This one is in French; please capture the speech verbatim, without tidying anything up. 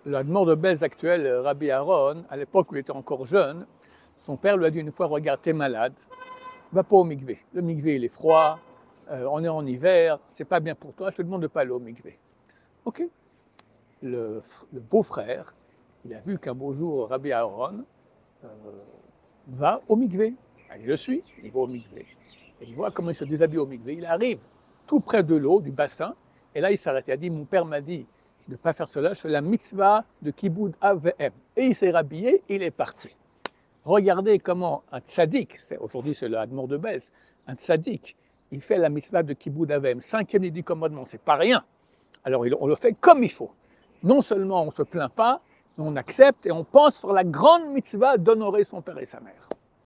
l'Admor de Belz actuel, Rabbi Aaron, à l'époque où il était encore jeune, son père lui a dit une fois, regarde, t'es malade, va pas au mikvé. Le mikvé, il est froid, euh, on est en hiver, c'est pas bien pour toi, je te demande de pas aller au mikvé. Ok. Le, le beau-frère, il a vu qu'un beau jour, Rabbi Aaron euh, va au mikvé. Il le suit, il va au mikvé. Et il voit comment il se déshabille au mikvé. Il arrive tout près de l'eau, du bassin, et là il s'arrête. Il a dit, mon père m'a dit de ne pas faire cela, je fais la mitzvah de Kiboud Av Ve'em. Et il s'est rhabillé, il est parti. Regardez comment un tzaddik, aujourd'hui c'est le Admor de Belz, un tzaddik, il fait la mitzvah de Kiboud Av Ve'em, cinquième des dix commandements, c'est pas rien. Alors on le fait comme il faut. Non seulement on ne se plaint pas, mais on accepte et on pense faire la grande mitzvah d'honorer son père et sa mère.